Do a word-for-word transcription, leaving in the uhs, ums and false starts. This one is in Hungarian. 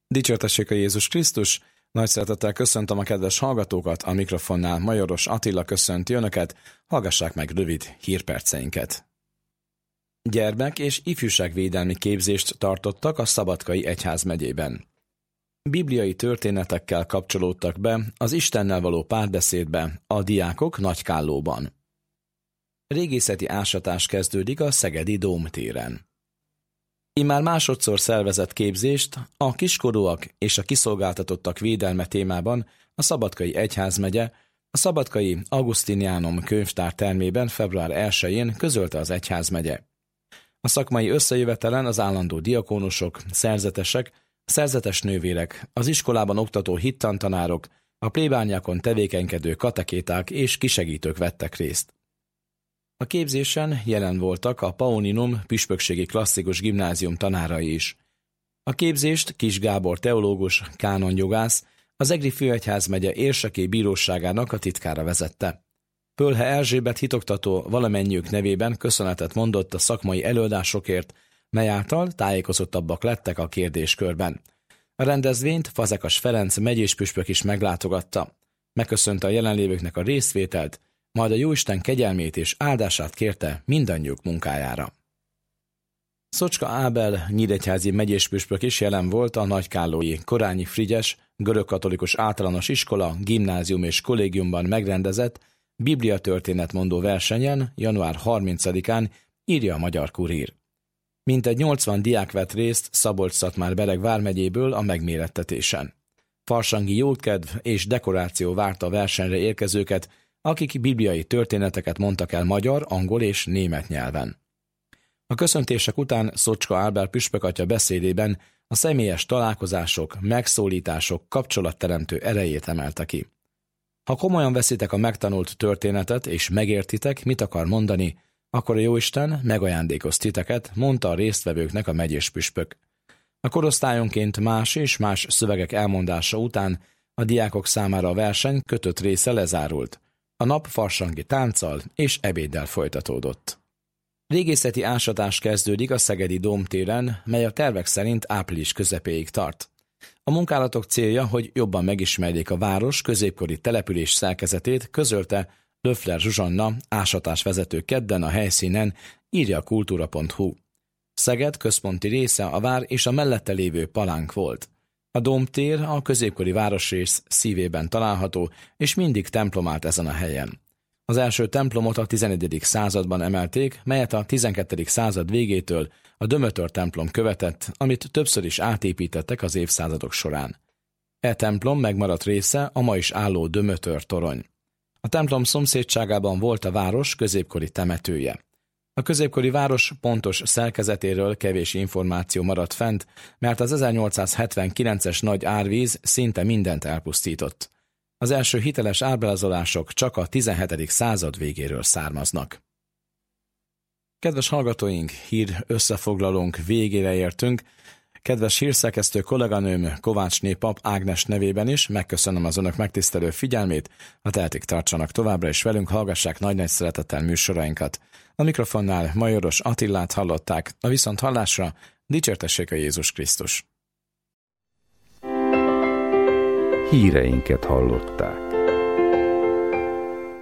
Dicsértessék a Jézus Krisztus! Nagy szeretettel köszöntöm a kedves hallgatókat, a mikrofonnál Majoros Attila köszönti önöket, hallgassák meg rövid hírperceinket. Gyermek- és ifjúságvédelmi képzést tartottak a Szabadkai Egyházmegyében. Bibliai történetekkel kapcsolódtak be az Istennel való párbeszédbe a diákok Nagykállóban. Régészeti ásatás kezdődik a Szegedi Dómtéren. Immár másodszor szervezett képzést a kiskorúak és a kiszolgáltatottak védelme témában a Szabadkai Egyházmegye a Szabadkai Augustinianum könyvtár termében február elsején közölte az egyházmegye. A szakmai összejövetelen az állandó diakónusok, szerzetesek, szerzetes nővérek, az iskolában oktató hittantanárok, a plébániákon tevékenykedő katekéták és kisegítők vettek részt. A képzésen jelen voltak a Paulinum püspökségi klasszikus gimnázium tanárai is. A képzést Kis Gábor teológus, kánonjogász, az Egri Főegyházmegye érseki bíróságának a titkára vezette. Pölhe Erzsébet hitoktató valamennyiük nevében köszönetet mondott a szakmai előadásokért, mely által tájékozottabbak lettek a kérdéskörben. A rendezvényt Fazekas Ferenc megyéspüspök is meglátogatta. Megköszönte a jelenlévőknek a részvételt, majd a Jóisten kegyelmét és áldását kérte mindannyiuk munkájára. Szocska Ábel nyíregyházi megyéspüspök is jelen volt a nagykállói Korányi Frigyes görögkatolikus általános iskola, gimnázium és kollégiumban megrendezett bibliatörténetmondó versenyen január harmincadikán, írja a Magyar Kurír. Mintegy nyolcvan diák vett részt Szabolcs-Szatmár-Bereg vármegyéből a megmérettetésen. Farsangi jókedv és dekoráció várta a versenyre érkezőket, akik bibliai történeteket mondtak el magyar, angol és német nyelven. A köszöntések után Szocska Ábel püspökatya beszédében a személyes találkozások, megszólítások kapcsolatteremtő erejét emelte ki. Ha komolyan veszitek a megtanult történetet és megértitek, mit akar mondani, akkor a Jóisten megajándékoz titeket, mondta a résztvevőknek a megyéspüspök. A korosztályonként más és más szövegek elmondása után a diákok számára a verseny kötött része lezárult. A nap farsangi tánccal és ebéddel folytatódott. Régészeti ásatás kezdődik a Szegedi Dómtéren, mely a tervek szerint április közepéig tart. A munkálatok célja, hogy jobban megismerjék a város középkori település szerkezetét, közölte Löffler Zsuzsanna, ásatásvezető kedden a helyszínen, írja a kultúra pont hu. Szeged központi része a vár és a mellette lévő palánk volt. A Dómtér a középkori városrész szívében található, és mindig templom állt ezen a helyen. Az első templomot a tizenegyedik században emelték, melyet a tizenkettedik század végétől a Dömötör templom követett, amit többször is átépítettek az évszázadok során. E templom megmaradt része a ma is álló Dömötör torony. A templom szomszédságában volt a város középkori temetője. A középkori város pontos szerkezetéről kevés információ maradt fent, mert az ezernyolcszázhetvenkilences nagy árvíz szinte mindent elpusztított. Az első hiteles ábrázolások csak a tizenhetedik század végéről származnak. Kedves hallgatóink, hír összefoglalónk végére értünk. Kedves hírszerkesztő kolléganőm Kovácsné Pap Ágnes nevében is megköszönöm az önök megtisztelő figyelmét, ha tehetik, tartsanak továbbra is velünk, hallgassák nagy-nagy szeretettel műsorainkat. A mikrofonnál Majoros Attilát hallották, a viszont hallásra dicsértessék a Jézus Krisztus. Híreinket hallották.